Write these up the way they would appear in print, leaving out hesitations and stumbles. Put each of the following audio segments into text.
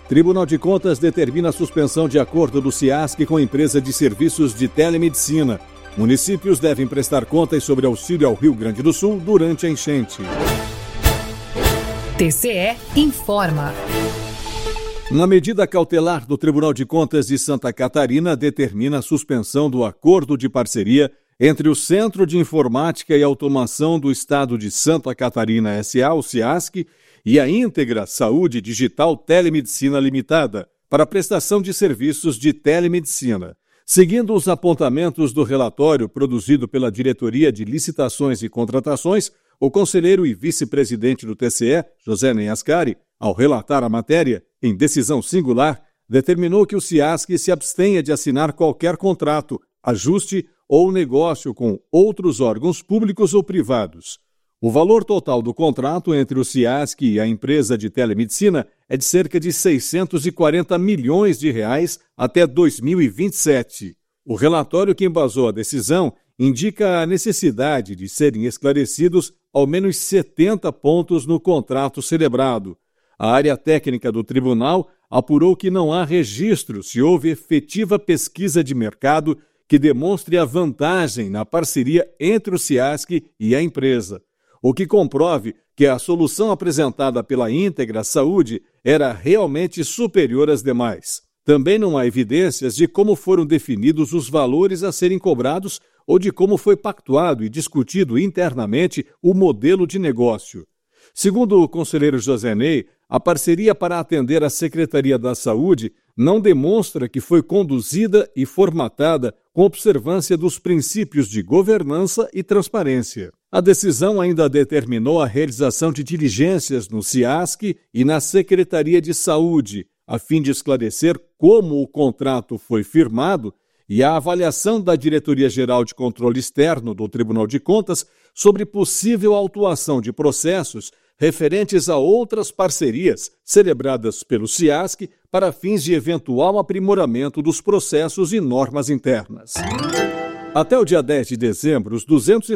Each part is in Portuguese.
Tribunal de Contas determina a suspensão de acordo do CIASC com a empresa de serviços de telemedicina. Municípios devem prestar contas sobre auxílio ao Rio Grande do Sul durante a enchente. TCE informa. Uma medida cautelar do Tribunal de Contas de Santa Catarina determina a suspensão do acordo de parceria entre o Centro de Informática e Automação do Estado de Santa Catarina S.A., o CIASC, e a Íntegra Saúde Digital Telemedicina Limitada, para a prestação de serviços de telemedicina. Seguindo os apontamentos do relatório produzido pela Diretoria de Licitações e Contratações, o conselheiro e vice-presidente do TCE, José Ney Ascari, ao relatar a matéria, em decisão singular, determinou que o CIASC se abstenha de assinar qualquer contrato, ajuste ou negócio com outros órgãos públicos ou privados. O valor total do contrato entre o CIASC e a empresa de telemedicina é de cerca de 640 milhões de reais até 2027. O relatório que embasou a decisão indica a necessidade de serem esclarecidos ao menos 70 pontos no contrato celebrado. A área técnica do tribunal apurou que não há registro se houve efetiva pesquisa de mercado que demonstre a vantagem na parceria entre o CIASC e a empresa, o que comprove que a solução apresentada pela Íntegra Saúde era realmente superior às demais. Também não há evidências de como foram definidos os valores a serem cobrados ou de como foi pactuado e discutido internamente o modelo de negócio. Segundo o conselheiro José Ney, a parceria para atender a Secretaria da Saúde não demonstra que foi conduzida e formatada com observância dos princípios de governança e transparência. A decisão ainda determinou a realização de diligências no CIASC e na Secretaria de Saúde, a fim de esclarecer como o contrato foi firmado e a avaliação da Diretoria-Geral de Controle Externo do Tribunal de Contas sobre possível autuação de processos referentes a outras parcerias celebradas pelo CIASC para fins de eventual aprimoramento dos processos e normas internas. Até o dia 10 de dezembro, os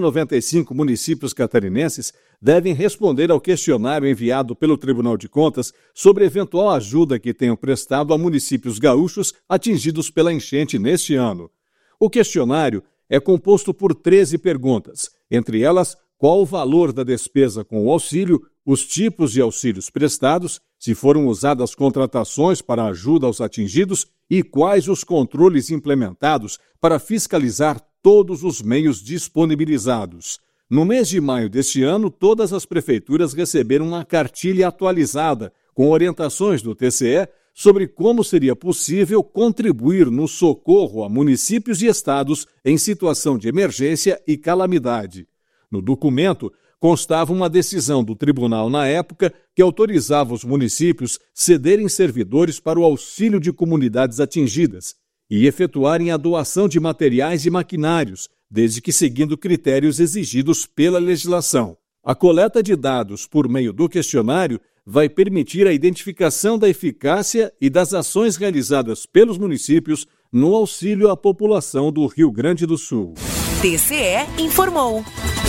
295 municípios catarinenses devem responder ao questionário enviado pelo Tribunal de Contas sobre eventual ajuda que tenham prestado a municípios gaúchos atingidos pela enchente neste ano. O questionário é composto por 13 perguntas, entre elas, qual o valor da despesa com o auxílio, os tipos de auxílios prestados, se foram usadas contratações para ajuda aos atingidos e quais os controles implementados para fiscalizar todos os meios disponibilizados. No mês de maio deste ano, todas as prefeituras receberam uma cartilha atualizada com orientações do TCE sobre como seria possível contribuir no socorro a municípios e estados em situação de emergência e calamidade. No documento, constava uma decisão do tribunal na época que autorizava os municípios cederem servidores para o auxílio de comunidades atingidas e efetuarem a doação de materiais e maquinários, desde que seguindo critérios exigidos pela legislação. A coleta de dados por meio do questionário vai permitir a identificação da eficácia e das ações realizadas pelos municípios no auxílio à população do Rio Grande do Sul. TCE informou.